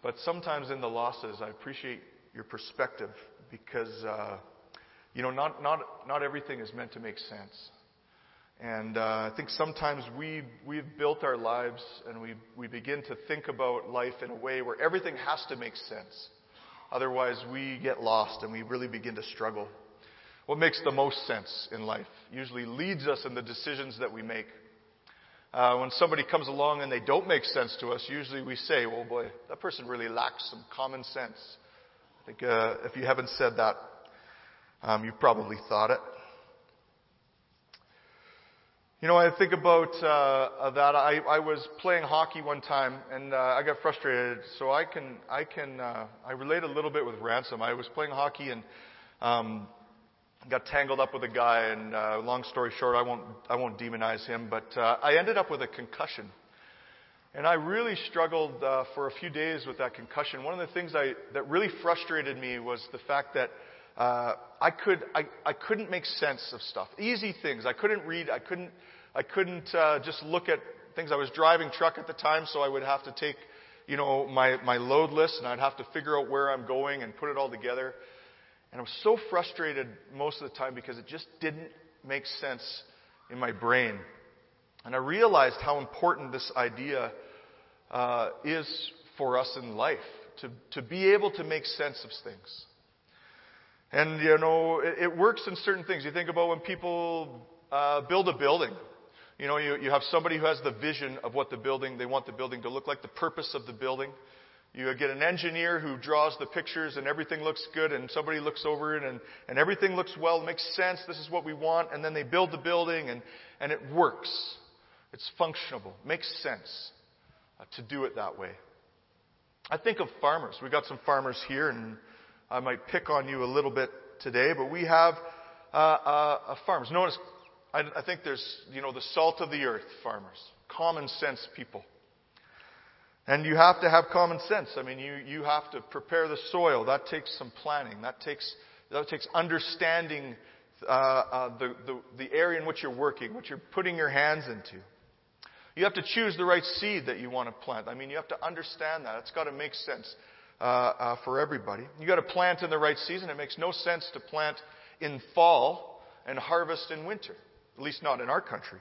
But sometimes in the losses, I appreciate your perspective because, not everything is meant to make sense. And I think sometimes we've built our lives and we begin to think about life in a way where everything has to make sense. Otherwise, we get lost and we really begin to struggle. What makes the most sense in life usually leads us in the decisions that we make. When somebody comes along and they don't make sense to us, usually we say, well, boy, that person really lacks some common sense. I think if you haven't said that, you've probably thought it. I think about that. I was playing hockey one time, and I got frustrated. So I relate a little bit with Ransom. I was playing hockey and got tangled up with a guy. And long story short, I won't demonize him, but I ended up with a concussion, and I really struggled for a few days with that concussion. One of the things that really frustrated me was the fact that I couldn't make sense of stuff. Easy things. I couldn't read. I couldn't just look at things. I was driving truck at the time, so I would have to take, my load list, and I'd have to figure out where I'm going and put it all together. And I was so frustrated most of the time because it just didn't make sense in my brain. And I realized how important this idea is for us in life, to be able to make sense of things. And, it works in certain things. You think about when people build a building. You have somebody who has the vision of what they want the building to look like, the purpose of the building. You get an engineer who draws the pictures and everything looks good, and somebody looks over it and everything looks well, makes sense, this is what we want, and then they build the building and it works. It's functional, makes sense to do it that way. I think of farmers. We've got some farmers here, and I might pick on you a little bit today, but we have farmers. Notice, I think there's, the salt of the earth farmers, common sense people. And you have to have common sense. I mean, you have to prepare the soil. That takes some planning. That takes understanding the area in which you're working, what you're putting your hands into. You have to choose the right seed that you want to plant. I mean, you have to understand that. It's got to make sense for everybody. You got to plant in the right season. It makes no sense to plant in fall and harvest in winter. At least not in our country.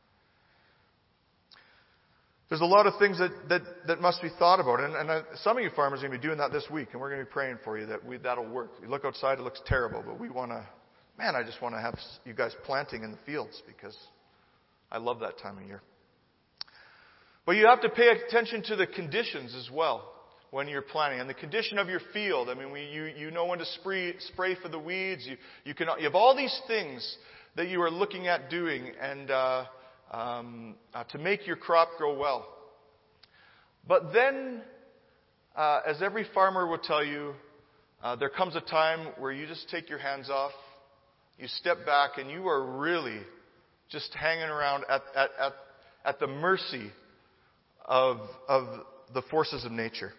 There's a lot of things that must be thought about. And some of you farmers are going to be doing that this week, and we're going to be praying for you that'll work. You look outside, it looks terrible, but I just want to have you guys planting in the fields because I love that time of year. But you have to pay attention to the conditions as well when you're planting, and the condition of your field. I mean, you know when to spray for the weeds. You have all these things that you are looking at doing and to make your crop grow well. But then, as every farmer will tell you, there comes a time where you just take your hands off, you step back, and you are really just hanging around at the mercy of the forces of nature.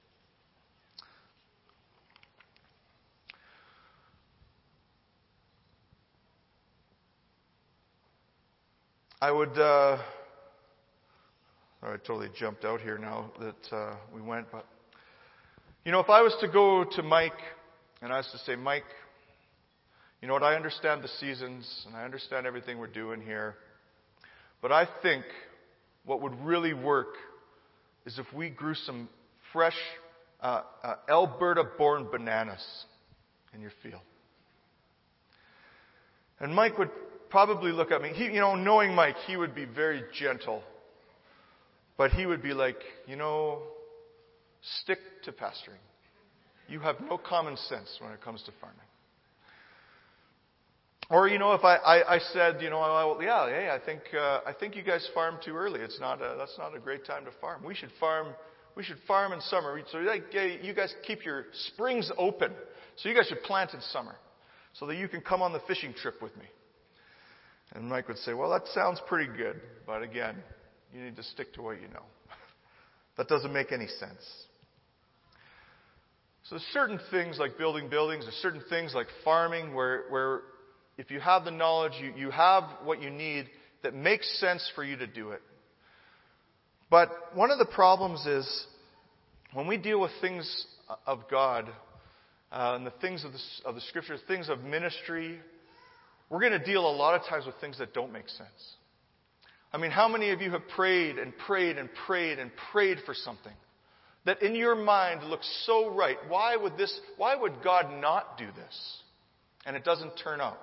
I totally jumped out here now that we went, but if I was to go to Mike and I was to say, Mike, you know what, I understand the seasons and I understand everything we're doing here, but I think what would really work is if we grew some fresh Alberta-born bananas in your field. And Mike would probably look at me. Knowing Mike, he would be very gentle. But he would be like, stick to pastoring. You have no common sense when it comes to farming. Or, if I said, I think you guys farm too early. That's not a great time to farm. We should farm in summer. So you guys keep your springs open. So you guys should plant in summer so that you can come on the fishing trip with me. And Mike would say, well, that sounds pretty good. But again, you need to stick to what you know. That doesn't make any sense. So there's certain things like building buildings, there's certain things like farming where if you have the knowledge, you have what you need that makes sense for you to do it. But one of the problems is when we deal with things of God and the things of the Scriptures, things of ministry, we're going to deal a lot of times with things that don't make sense. I mean, how many of you have prayed and prayed and prayed and prayed for something that in your mind looks so right? Why would God not do this? And it doesn't turn out.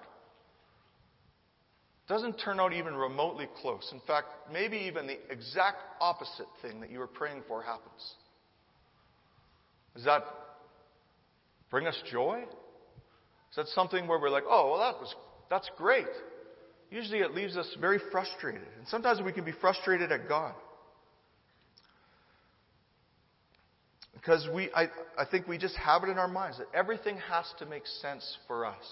It doesn't turn out even remotely close. In fact, maybe even the exact opposite thing that you were praying for happens. Does that bring us joy? Is that something where we're like, oh, well, that's great? Usually it leaves us very frustrated. And sometimes we can be frustrated at God. Because I think we just have it in our minds that everything has to make sense for us.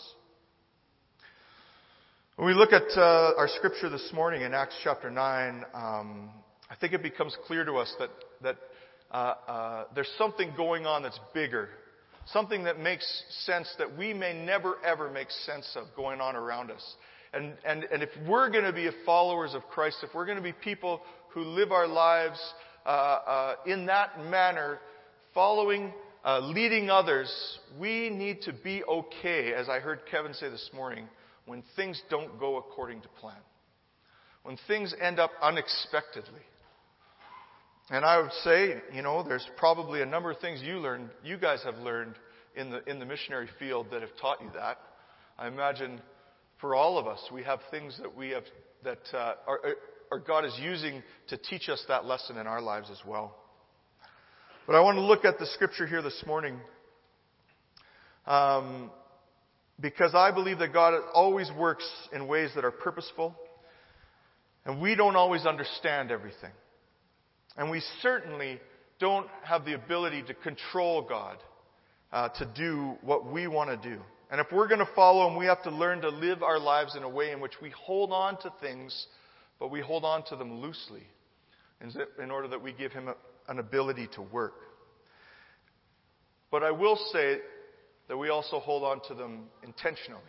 When we look at our scripture this morning in Acts chapter 9, I think it becomes clear to us that there's something going on that's bigger. Something that makes sense that we may never ever make sense of going on around us. And if we're going to be followers of Christ, if we're going to be people who live our lives in that manner, following, leading others, we need to be okay, as I heard Kevin say this morning, when things don't go according to plan. When things end up unexpectedly. And I would say, there's probably a number of things you guys have learned in the missionary field that have taught you that. I imagine for all of us, we have things that God is using to teach us that lesson in our lives as well. But I want to look at the scripture here this morning because I believe that God always works in ways that are purposeful, and we don't always understand everything. And we certainly don't have the ability to control God to do what we want to do. And if we're going to follow Him, we have to learn to live our lives in a way in which we hold on to things, but we hold on to them loosely in order that we give Him an ability to work. But I will say that we also hold on to them intentionally.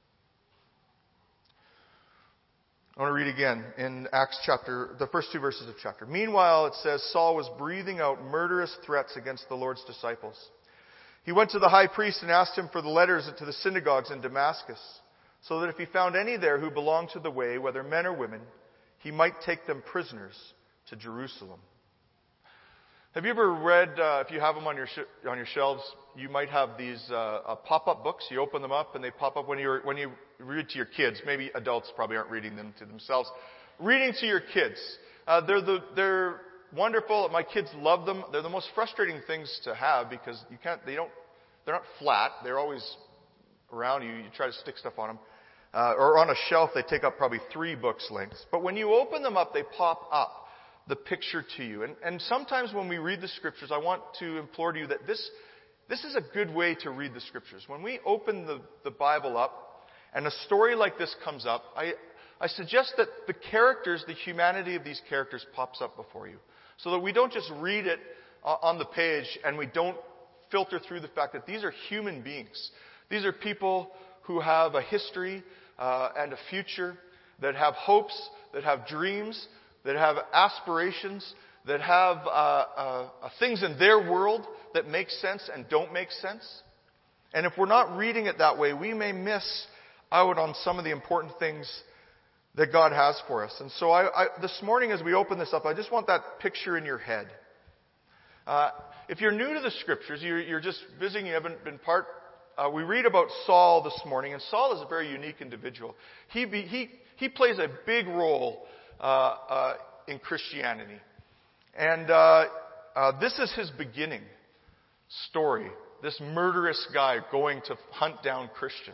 I want to read again in Acts chapter, the first two verses of chapter. Meanwhile, it says, Saul was breathing out murderous threats against the Lord's disciples. He went to the high priest and asked him for the letters to the synagogues in Damascus, so that if he found any there who belonged to the way, whether men or women, he might take them prisoners to Jerusalem. Have you ever read, if you have them on your shelves, you might have these pop-up books. You open them up and they pop up when you read to your kids. Maybe adults probably aren't reading them to themselves. Reading to your kids. They're wonderful. My kids love them. They're the most frustrating things to have because they're not flat. They're always around you. You try to stick stuff on them. Or on a shelf, they take up probably 3 books lengths. But when you open them up, they pop up the picture to you. And sometimes when we read the Scriptures, I want to implore to you that this is a good way to read the Scriptures. When we open the Bible up and a story like this comes up, I suggest that the characters, the humanity of these characters pops up before you. So that we don't just read it on the page and we don't filter through the fact that these are human beings. These are people who have a history and a future, that have hopes, that have dreams, that have aspirations, that have things in their world that make sense and don't make sense. And if we're not reading it that way, we may miss out on some of the important things that God has for us. And so this morning as we open this up, I just want that picture in your head. If you're new to the Scriptures, you're just visiting, you haven't been part. We read about Saul this morning, and Saul is a very unique individual. He plays a big role in Christianity. And this is his beginning story. This murderous guy going to hunt down Christians.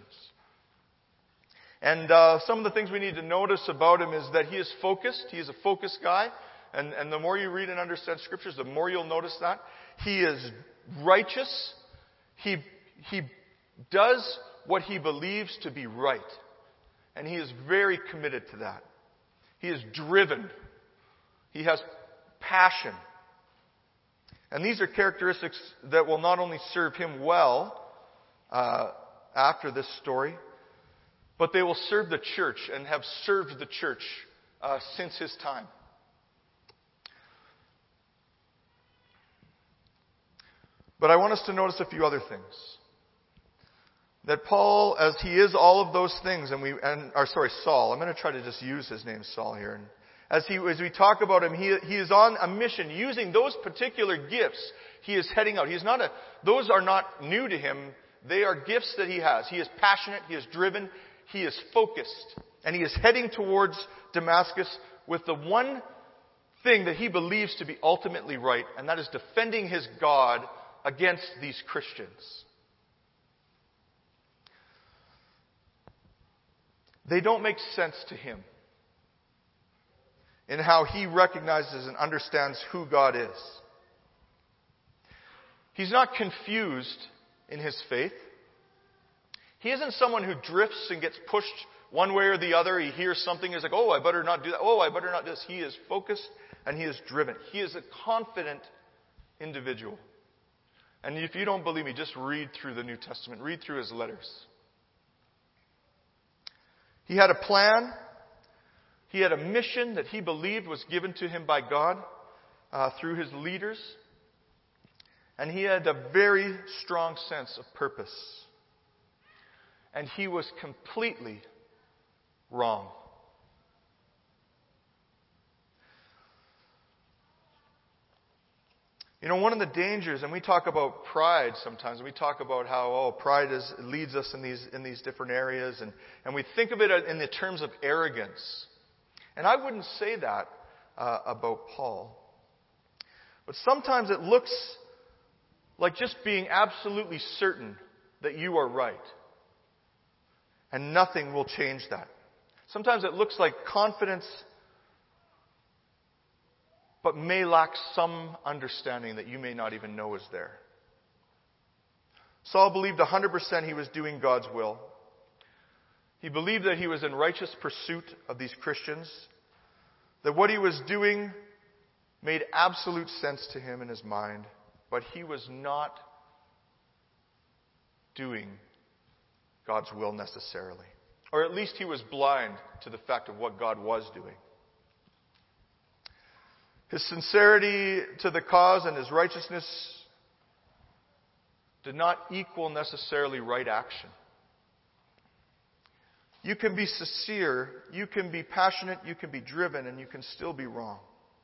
And some of the things we need to notice about him is that he is focused. He is a focused guy. And the more you read and understand Scriptures, the more you'll notice that. He is righteous. He does what he believes to be right. And he is very committed to that. He is driven. He has passion. And these are characteristics that will not only serve him well after this story, but they will serve the church and have served the church since his time. But I want us to notice a few other things. That Paul, as he is all of those things, Saul, I'm going to try to just use his name Saul here. And as we talk about him, he is on a mission using those particular gifts. He is heading out. Those are not new to him. They are gifts that he has. He is passionate. He is driven. He is focused. And he is heading towards Damascus with the one thing that he believes to be ultimately right, and that is defending his God against these Christians. They don't make sense to him in how he recognizes and understands who God is. He's not confused in his faith. He isn't someone who drifts and gets pushed one way or the other. He hears something, he's like, oh, I better not do that. Oh, I better not do this. He is focused and he is driven. He is a confident individual. And if you don't believe me, just read through the New Testament. Read through his letters. He had a plan. He had a mission that he believed was given to him by God through his leaders. And he had a very strong sense of purpose. And he was completely wrong. You know, one of the dangers, and we talk about pride sometimes, and we talk about how pride leads us in these different areas, and we think of it in the terms of arrogance. And I wouldn't say that about Paul. But sometimes it looks like just being absolutely certain that you are right. And nothing will change that. Sometimes it looks like confidence, but may lack some understanding that you may not even know is there. Saul believed 100% he was doing God's will. He believed that he was in righteous pursuit of these Christians, that what he was doing made absolute sense to him in his mind, but he was not doing God's will necessarily. Or at least he was blind to the fact of what God was doing. His sincerity to the cause and his righteousness did not equal necessarily right action. You can be sincere, you can be passionate, you can be driven, and you can still be wrong.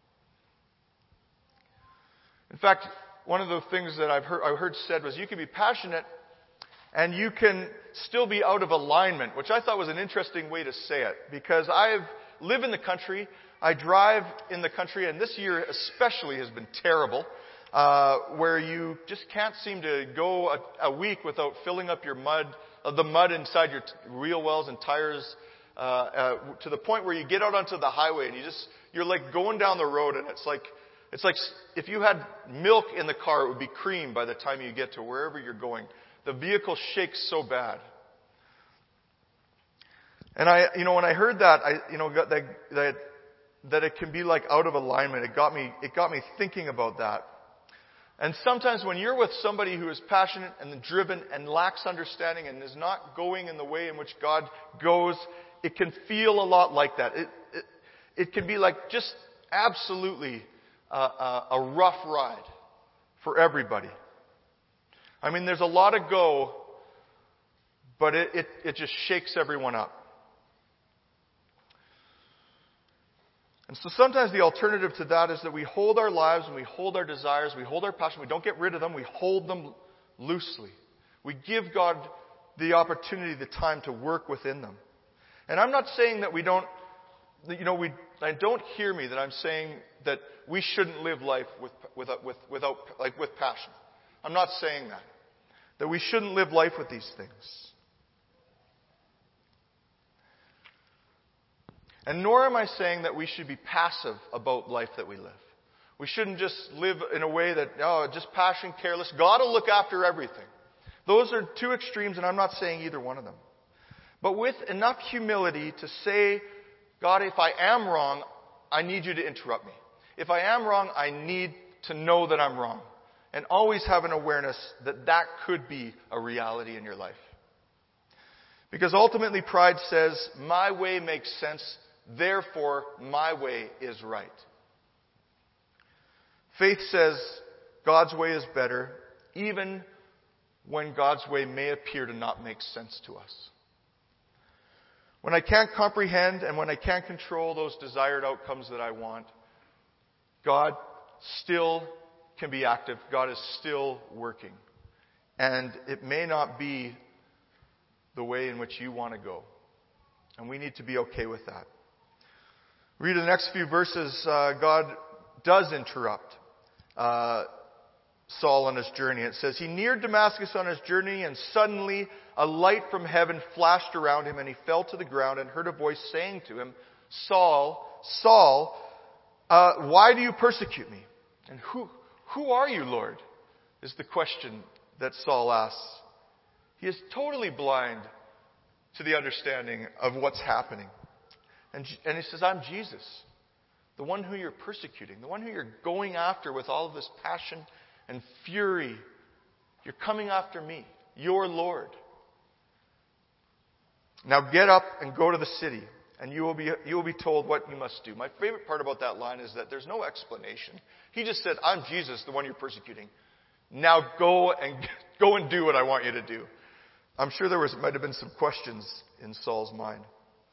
In fact, one of the things that I heard said was you can be passionate and you can still be out of alignment, which I thought was an interesting way to say it, because I live in the country, I drive in the country, and this year especially has been terrible, where you just can't seem to go a week without filling up the mud inside your wheel wells and tires, to the point where you get out onto the highway and you're like going down the road, and it's like if you had milk in the car, it would be cream by the time you get to wherever you're going. The vehicle shakes so bad. And when I heard that, that it can be like out of alignment, it got me thinking about that. And sometimes when you're with somebody who is passionate and driven and lacks understanding and is not going in the way in which God goes, it can feel a lot like that. It can be like just absolutely a rough ride for everybody. I mean, there's a lot of go, but it just shakes everyone up. And so sometimes the alternative to that is that we hold our lives and we hold our desires, we hold our passion, we don't get rid of them, we hold them loosely. We give God the opportunity, the time to work within them. And I'm not saying that don't hear me that I'm saying that we shouldn't live life with passion. I'm not saying that. That we shouldn't live life with these things. And nor am I saying that we should be passive about life that we live. We shouldn't just live in a way that, just passion, careless. God will look after everything. Those are two extremes, and I'm not saying either one of them. But with enough humility to say, God, if I am wrong, I need you to interrupt me. If I am wrong, I need to know that I'm wrong. And always have an awareness that that could be a reality in your life. Because ultimately pride says, my way makes sense, therefore my way is right. Faith says, God's way is better, even when God's way may appear to not make sense to us. When I can't comprehend and when I can't control those desired outcomes that I want, God still can be active. God is still working. And it may not be the way in which you want to go. And we need to be okay with that. Read the next few verses. God does interrupt Saul on his journey. It says, he neared Damascus on his journey, and suddenly a light from heaven flashed around him, and he fell to the ground and heard a voice saying to him, Saul, Saul, why do you persecute me? And who are you, Lord? Is the question that Saul asks. He is totally blind to the understanding of what's happening. And he says, I'm Jesus, the one who you're persecuting, the one who you're going after with all of this passion and fury. You're coming after me, your Lord. Now get up and go to the city, and you will be told what you must do. My favorite part about that line is that there's no explanation. He just said, I'm Jesus, the one you're persecuting. Now go and do what I want you to do. I'm sure there might have been some questions in Saul's mind.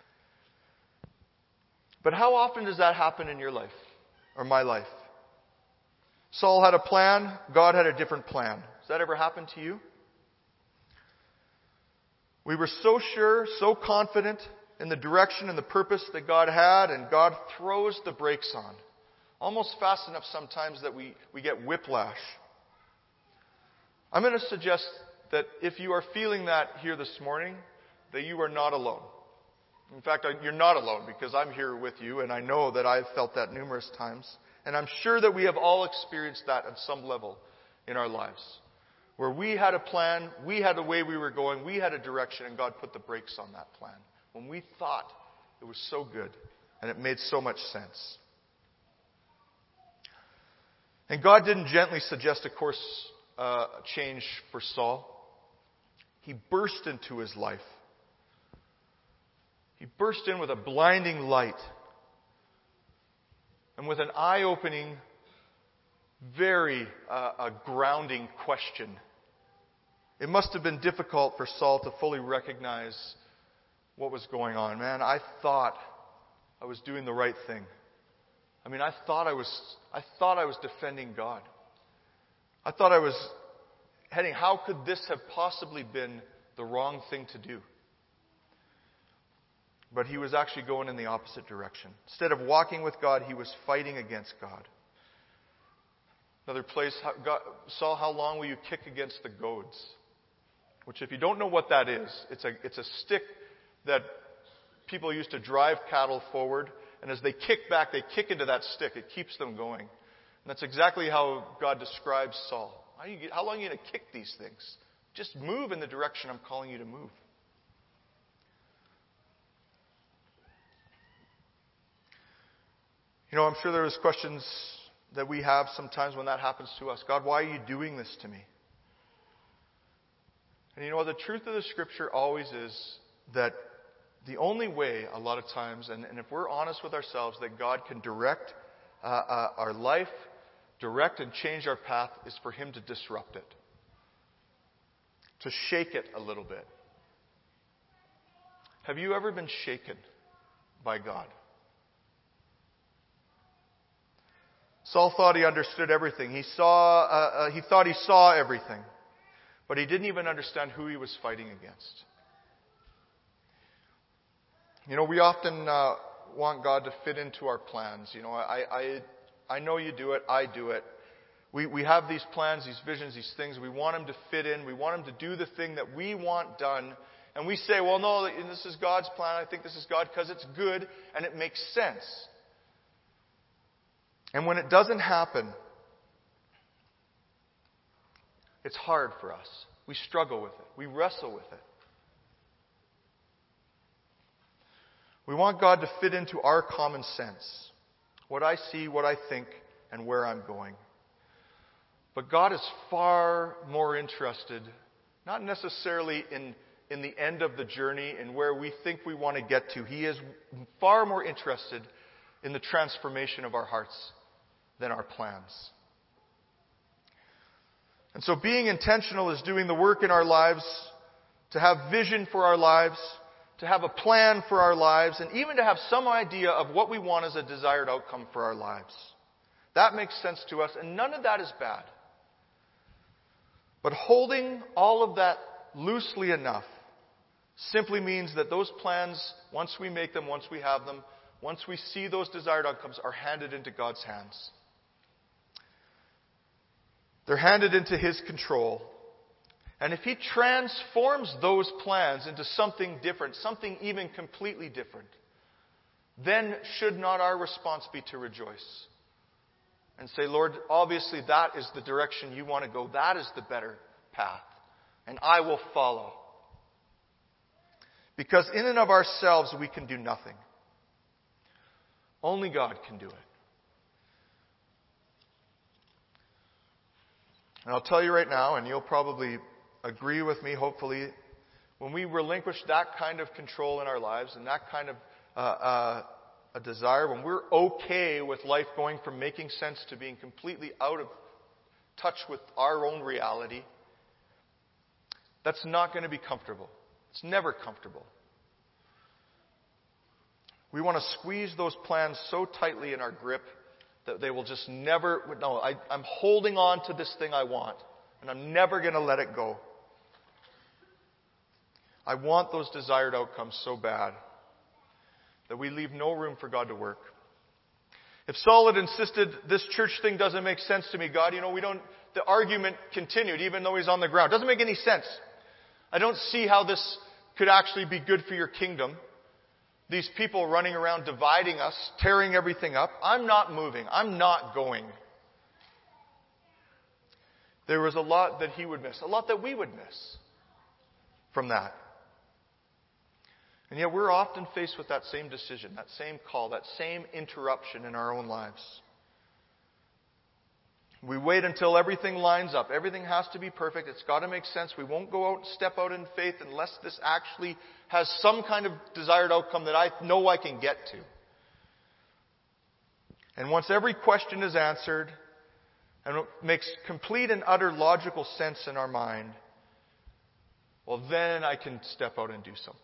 But how often does that happen in your life or my life? Saul had a plan, God had a different plan. Has that ever happened to you? We were so sure, so confident in the direction and the purpose that God had, and God throws the brakes on. Almost fast enough sometimes that we get whiplash. I'm going to suggest that if you are feeling that here this morning, that you are not alone. In fact, you're not alone, because I'm here with you, and I know that I've felt that numerous times. And I'm sure that we have all experienced that at some level in our lives, where we had a plan, we had a way we were going, we had a direction, and God put the brakes on that plan when we thought it was so good and it made so much sense. And God didn't gently suggest a course change for Saul. He burst into his life. He burst in with a blinding light and with an eye-opening, very grounding question. It must have been difficult for Saul to fully recognize what was going on. Man, I thought I was doing the right thing. I mean, I thought I was defending God. I thought I was heading, how could this have possibly been the wrong thing to do? But he was actually going in the opposite direction. Instead of walking with God, he was fighting against God. Another place, Saul, how long will you kick against the goads? Which, if you don't know what that is, it's a stick that people used to drive cattle forward. And as they kick back, they kick into that stick. It keeps them going. And that's exactly how God describes Saul. How long are you going to kick these things? Just move in the direction I'm calling you to move. You know, I'm sure there's questions that we have sometimes when that happens to us. God, why are you doing this to me? And you know, the truth of the Scripture always is that the only way, a lot of times, and if we're honest with ourselves, that God can direct our life, direct and change our path, is for Him to disrupt it. To shake it a little bit. Have you ever been shaken by God? Saul thought he understood everything. He thought he saw everything. But he didn't even understand who he was fighting against. You know, we often want God to fit into our plans. You know, I know you do it. I do it. We have these plans, these visions, these things. We want Him to fit in. We want Him to do the thing that we want done. And we say, well, no, this is God's plan. I think this is God because it's good and it makes sense. And when it doesn't happen, it's hard for us. We struggle with it. We wrestle with it. We want God to fit into our common sense. What I see, what I think, and where I'm going. But God is far more interested, not necessarily in the end of the journey and where we think we want to get to. He is far more interested in the transformation of our hearts than our plans. And so being intentional is doing the work in our lives, to have vision for our lives, to have a plan for our lives, and even to have some idea of what we want as a desired outcome for our lives. That makes sense to us, and none of that is bad. But holding all of that loosely enough simply means that those plans, once we make them, once we have them, once we see those desired outcomes, are handed into God's hands. They're handed into His control. And if He transforms those plans into something different, something even completely different, then should not our response be to rejoice? And say, Lord, obviously that is the direction you want to go. That is the better path. And I will follow. Because in and of ourselves, we can do nothing. Only God can do it. And I'll tell you right now, and you'll probably agree with me, hopefully, when we relinquish that kind of control in our lives and that kind of a desire, when we're okay with life going from making sense to being completely out of touch with our own reality, that's not going to be comfortable. It's never comfortable. We want to squeeze those plans so tightly in our grip that they will just never... No, I'm holding on to this thing I want, and I'm never going to let it go. I want those desired outcomes so bad that we leave no room for God to work. If Saul had insisted, this church thing doesn't make sense to me, God, the argument continued even though he's on the ground. It doesn't make any sense. I don't see how this could actually be good for your kingdom. These people running around dividing us, tearing everything up. I'm not moving. I'm not going. There was a lot that he would miss, a lot that we would miss from that. And yet we're often faced with that same decision, that same call, that same interruption in our own lives. We wait until everything lines up. Everything has to be perfect. It's got to make sense. We won't go out and step out in faith unless this actually has some kind of desired outcome that I know I can get to. And once every question is answered and it makes complete and utter logical sense in our mind, well, then I can step out and do something.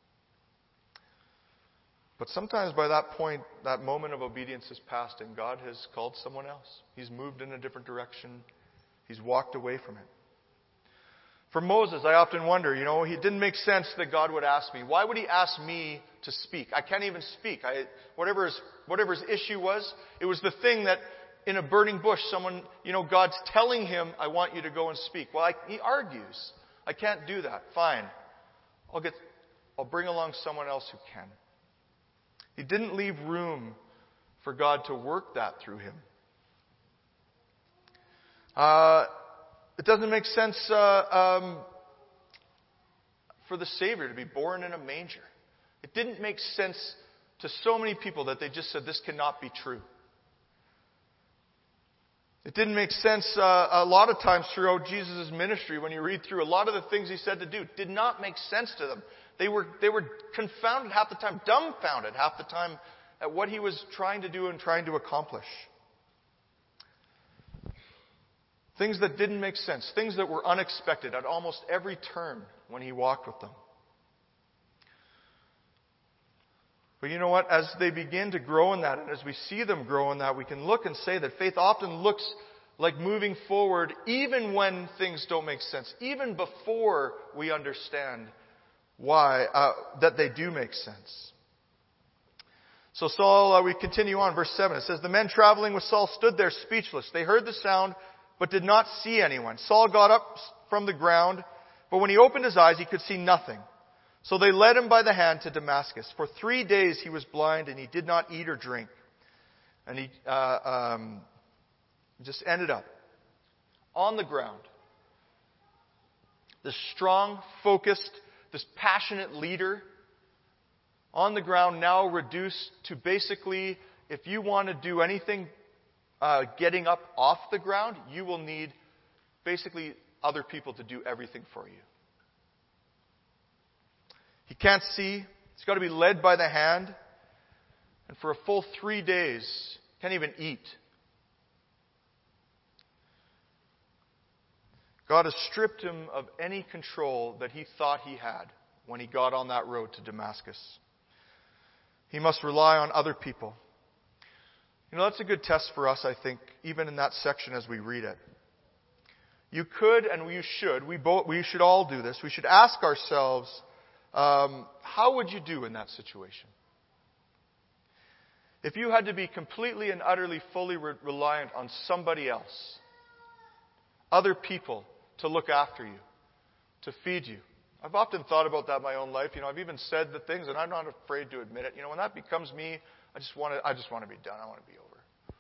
But sometimes by that point, that moment of obedience is past and God has called someone else. He's moved in a different direction. He's walked away from it. For Moses, I often wonder, it didn't make sense that God would ask me. Why would He ask me to speak? I can't even speak. Whatever his issue was, it was the thing that in a burning bush, someone, God's telling him, I want you to go and speak. Well, he argues. I can't do that. Fine. I'll bring along someone else who can. He didn't leave room for God to work that through him. It doesn't make sense for the Savior to be born in a manger. It didn't make sense to so many people that they just said, this cannot be true. It didn't make sense a lot of times throughout Jesus' ministry, when you read through a lot of the things He said to do, did not make sense to them. They were confounded half the time, dumbfounded half the time at what He was trying to do and trying to accomplish. Things that didn't make sense, things that were unexpected at almost every turn when He walked with them. But you know what? As they begin to grow in that, and as we see them grow in that, we can look and say that faith often looks like moving forward even when things don't make sense, even before we understand why, that they do make sense. So Saul, we continue on, verse 7. It says, the men traveling with Saul stood there speechless. They heard the sound, but did not see anyone. Saul got up from the ground, but when he opened his eyes, he could see nothing. So they led him by the hand to Damascus. For 3 days he was blind, and he did not eat or drink. And he just ended up on the ground. This strong, focused, this passionate leader on the ground, now reduced to basically, if you want to do anything getting up off the ground, you will need basically other people to do everything for you. He can't see. He's got to be led by the hand. And for a full 3 days, can't even eat. God has stripped him of any control that he thought he had when he got on that road to Damascus. He must rely on other people. That's a good test for us, I think, even in that section as we read it. You could and you should, we should all do this. We should ask ourselves, how would you do in that situation? If you had to be completely and utterly, fully reliant on somebody else, other people to look after you, to feed you. I've often thought about that in my own life. I've even said the things, and I'm not afraid to admit it. When that becomes me, I just want to be done. I want to be over.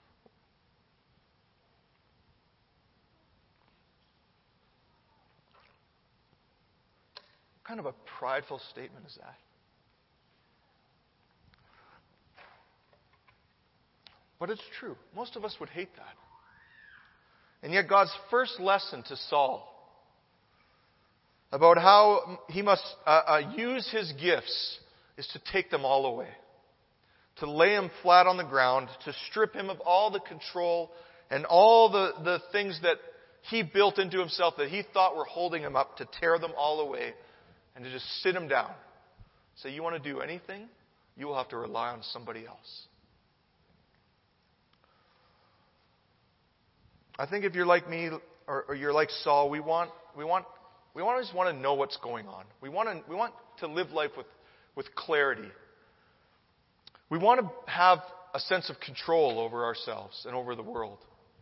What kind of a prideful statement is that? But it's true. Most of us would hate that. And yet God's first lesson to Saul about how he must use his gifts is to take them all away. To lay him flat on the ground, to strip him of all the control and all the things that he built into himself that he thought were holding him up, to tear them all away and to just sit him down. Say, you want to do anything? You will have to rely on somebody else. I think if you're like me or you're like Saul, we always want to know what's going on. We want to live life with clarity. We want to have a sense of control over ourselves and over the world.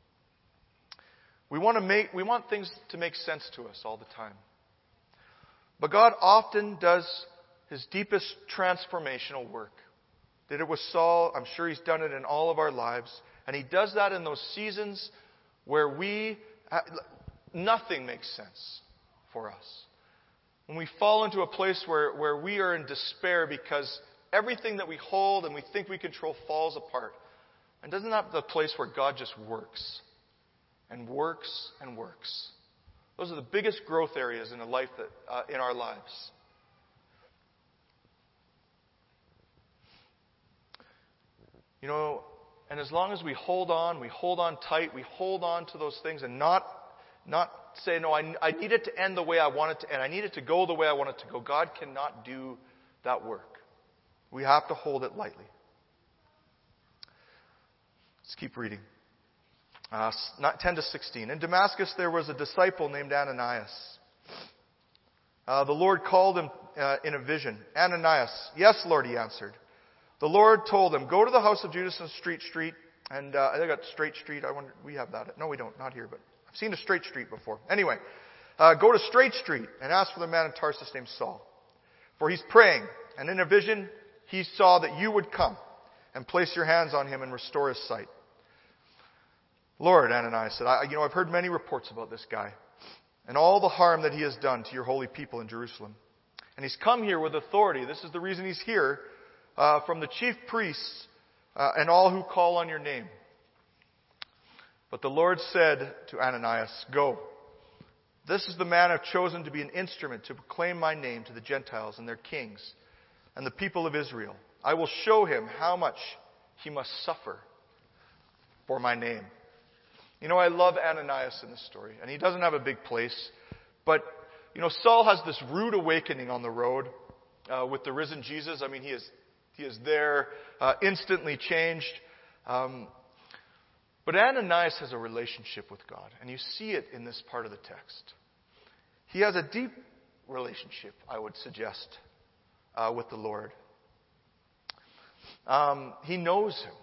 We want things to make sense to us all the time. But God often does his deepest transformational work. Did it with Saul. I'm sure he's done it in all of our lives. And he does that in those seasons where nothing makes sense for us. When we fall into a place where we are in despair because everything that we hold and we think we control falls apart. And isn't that the place where God just works and works and works? Those are the biggest growth areas in in our lives. And as long as we hold on tight, we hold on to those things and not say, no, I need it to end the way I want it to end. I need it to go the way I want it to go. God cannot do that work. We have to hold it lightly. Let's keep reading. 10 to 16. In Damascus there was a disciple named Ananias. The Lord called him in a vision. Ananias. Yes, Lord, he answered. The Lord told him, go to the house of Judas on Straight Street. And I think that's Straight Street. I wonder, we have that. No, we don't. Not here, but I've seen a Straight Street before. Anyway, go to Straight Street and ask for the man in Tarsus named Saul. For he's praying. And in a vision, he saw that you would come and place your hands on him and restore his sight. Lord, Ananias said, I've heard many reports about this guy and all the harm that he has done to your holy people in Jerusalem. And he's come here with authority. This is the reason he's here, from the chief priests and all who call on your name. But the Lord said to Ananias, go. This is the man I've chosen to be an instrument to proclaim my name to the Gentiles and their kings and the people of Israel. I will show him how much he must suffer for my name. I love Ananias in this story, and he doesn't have a big place. But, Saul has this rude awakening on the road with the risen Jesus. I mean, he is there, instantly changed. But Ananias has a relationship with God, and you see it in this part of the text. He has a deep relationship, I would suggest, with the Lord. He knows him.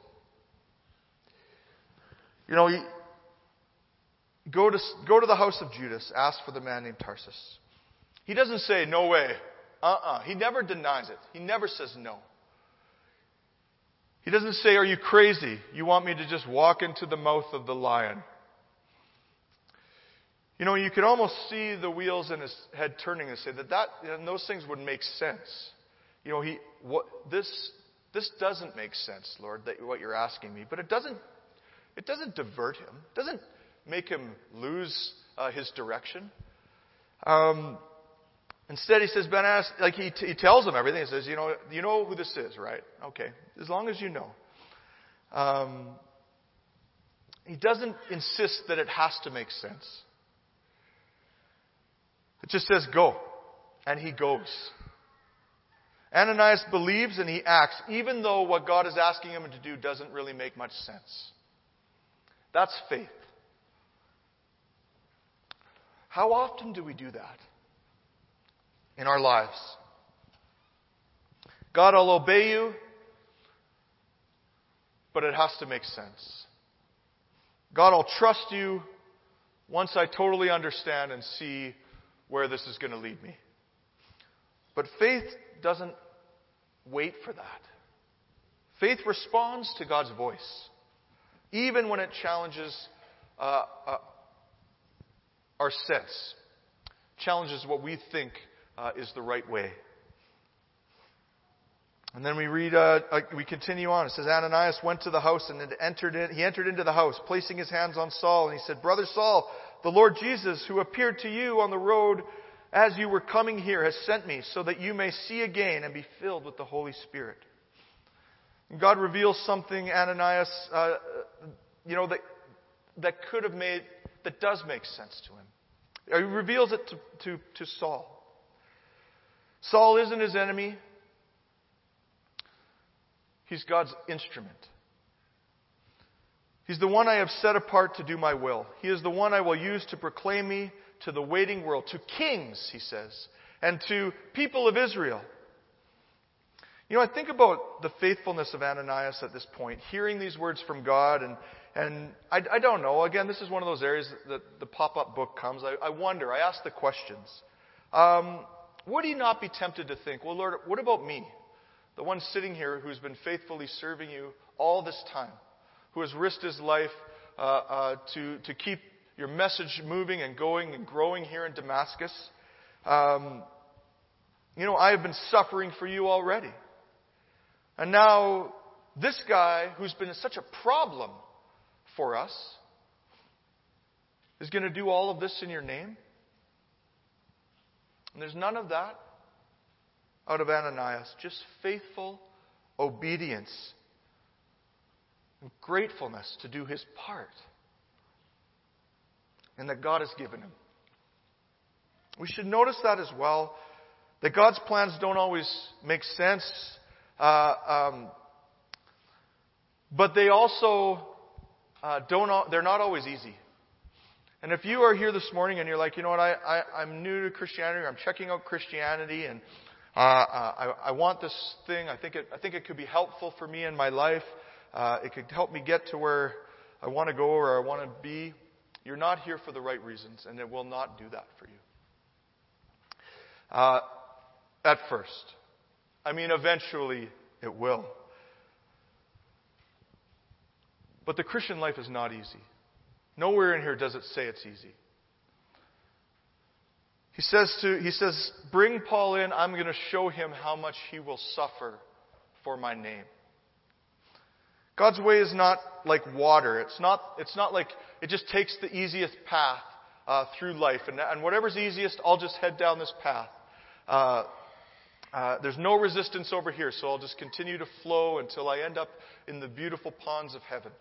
Go to the house of Judas, ask for the man named Tarsus. He doesn't say, no way. He never denies it. He never says no. He doesn't say, are you crazy? You want me to just walk into the mouth of the lion? You could almost see the wheels in his head turning and say and those things would make sense. This doesn't make sense, Lord, what you're asking me. But it doesn't divert him. It doesn't make him lose his direction. Instead, he says, Ben asked, he tells him everything. He says, you know who this is, right? Okay, as long as you know. He doesn't insist that it has to make sense. It just says go. And he goes. Ananias believes and he acts, even though what God is asking him to do doesn't really make much sense. That's faith. How often do we do that in our lives? God, I'll obey you, but it has to make sense. God, I'll trust you once I totally understand and see where this is going to lead me. But faith doesn't wait for that. Faith responds to God's voice, even when it challenges our sense, challenges what we think is the right way. And then we read, we continue on. It says, Ananias went to the house and he entered into the house, placing his hands on Saul, and he said, Brother Saul, the Lord Jesus, who appeared to you on the road as you were coming here, has sent me so that you may see again and be filled with the Holy Spirit. And God reveals something, Ananias, that does make sense to him. He reveals it to Saul. Saul isn't his enemy. He's God's instrument. He's the one I have set apart to do my will. He is the one I will use to proclaim me to the waiting world, to kings, he says, and to people of Israel. I think about the faithfulness of Ananias at this point, hearing these words from God, and I don't know. Again, this is one of those areas that the pop-up book comes. I wonder, I ask the questions. Would he not be tempted to think, well, Lord, what about me? The one sitting here who's been faithfully serving you all this time, who has risked his life to keep your message moving and going and growing here in Damascus. I have been suffering for you already. And now this guy who's been such a problem for us is going to do all of this in your name? And there's none of that out of Ananias, just faithful obedience and gratefulness to do his part, and that God has given him. We should notice that as well, that God's plans don't always make sense, but they also they're not always easy. And if you are here this morning and you're like, you know what, I'm new to Christianity, or I'm checking out Christianity, and I want this thing. I think it could be helpful for me in my life. It could help me get to where I want to go or I want to be. You're not here for the right reasons, and it will not do that for you. At first. Eventually it will. But the Christian life is not easy. Nowhere in here does it say it's easy. He says, bring Paul in. I'm going to show him how much he will suffer for my name. God's way is not like water. It's not like it just takes the easiest path through life. And whatever's easiest, I'll just head down this path. There's no resistance over here, so I'll just continue to flow until I end up in the beautiful ponds of heaven.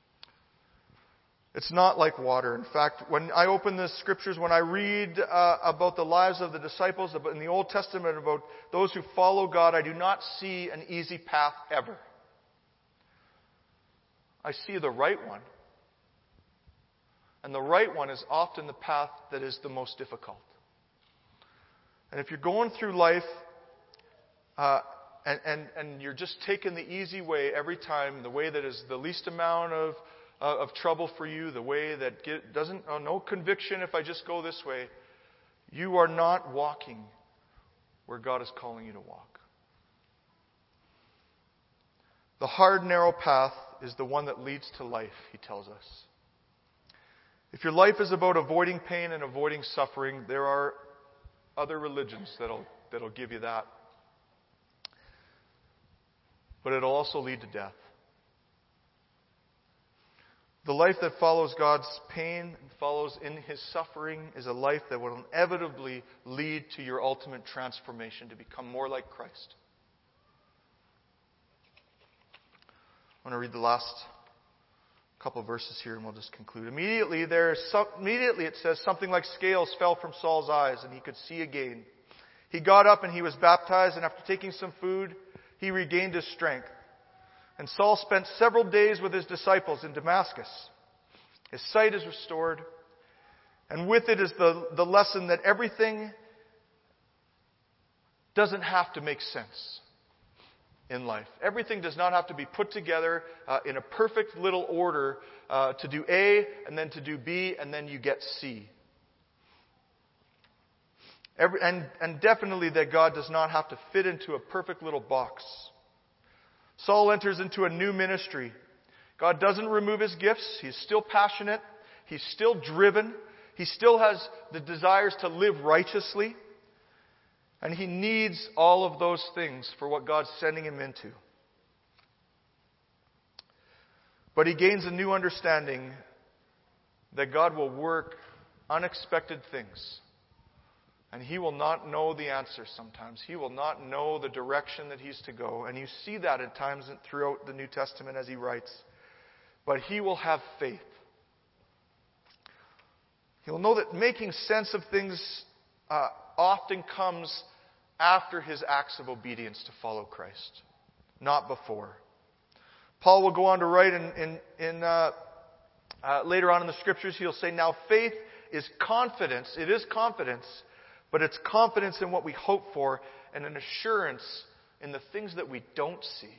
It's not like water. In fact, when I open the scriptures, when I read about the lives of the disciples in the Old Testament, about those who follow God, I do not see an easy path ever. I see the right one. And the right one is often the path that is the most difficult. And if you're going through life and you're just taking the easy way every time, the way that is the least amount of trouble for you, the way that no conviction if I just go this way, you are not walking where God is calling you to walk. The hard, narrow path is the one that leads to life, he tells us. If your life is about avoiding pain and avoiding suffering, there are other religions that'll give you that. But it'll also lead to death. The life that follows God's pain and follows in His suffering is a life that will inevitably lead to your ultimate transformation, to become more like Christ. I want to read the last A couple of verses here and we'll just conclude. Immediately it says something like scales fell from Saul's eyes and he could see again. He got up and he was baptized, and after taking some food, he regained his strength. And Saul spent several days with his disciples in Damascus. His sight is restored, and with it is the lesson that everything doesn't have to make sense in life. Everything does not have to be put together in a perfect little order to do A, and then to do B, and then you get C. And definitely that God does not have to fit into a perfect little box. Saul enters into a new ministry. God doesn't remove his gifts. He's still passionate. He's still driven. He still has the desires to live righteously. And he needs all of those things for what God's sending him into. But he gains a new understanding that God will work unexpected things. And he will not know the answer sometimes. He will not know the direction that he's to go. And you see that at times throughout the New Testament as he writes. But he will have faith. He'll know that making sense of things often comes after his acts of obedience to follow Christ, not before. Paul will go on to write later on in the Scriptures, he'll say, now faith is confidence. It is confidence. But it's confidence in what we hope for and an assurance in the things that we don't see.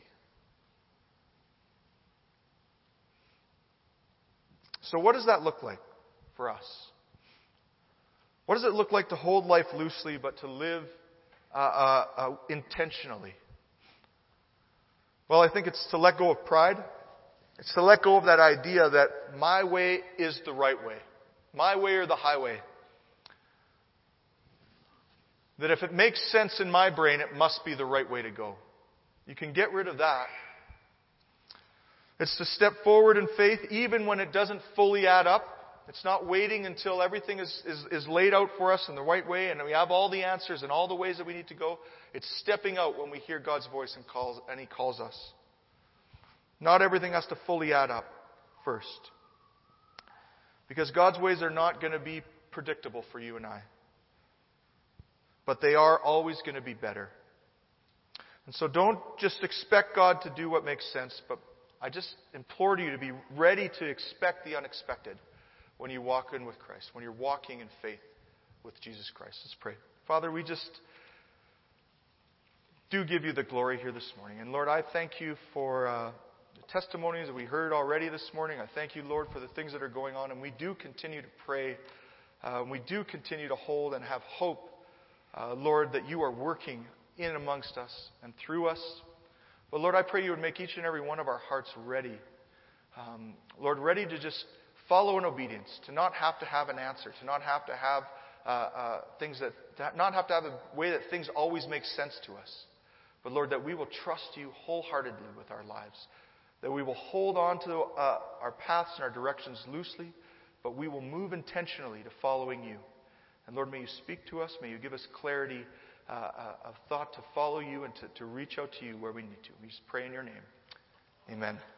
So what does that look like for us? What does it look like to hold life loosely but to live intentionally? Well, I think it's to let go of pride. It's to let go of that idea that my way is the right way. My way or the highway. That if it makes sense in my brain, it must be the right way to go. You can get rid of that. It's to step forward in faith even when it doesn't fully add up. It's not waiting until everything is laid out for us in the right way and we have all the answers and all the ways that we need to go. It's stepping out when we hear God's voice and He calls us. Not everything has to fully add up first. Because God's ways are not going to be predictable for you and I. But they are always going to be better. And so don't just expect God to do what makes sense, but I just implore you to be ready to expect the unexpected when you walk in with Christ, when you're walking in faith with Jesus Christ. Let's pray. Father, we just do give you the glory here this morning. And Lord, I thank you for the testimonies that we heard already this morning. I thank you, Lord, for the things that are going on. And we do continue to pray. We do continue to hold and have hope. Lord, that you are working in amongst us and through us. But Lord, I pray you would make each and every one of our hearts ready. Lord, ready to just follow in obedience, to not have to have an answer, to not have to have not have to have a way that things always make sense to us. But Lord, that we will trust you wholeheartedly with our lives. That we will hold on to our paths and our directions loosely, but we will move intentionally to following you. And Lord, may you speak to us. May you give us clarity of thought to follow you and to reach out to you where we need to. We just pray in your name. Amen.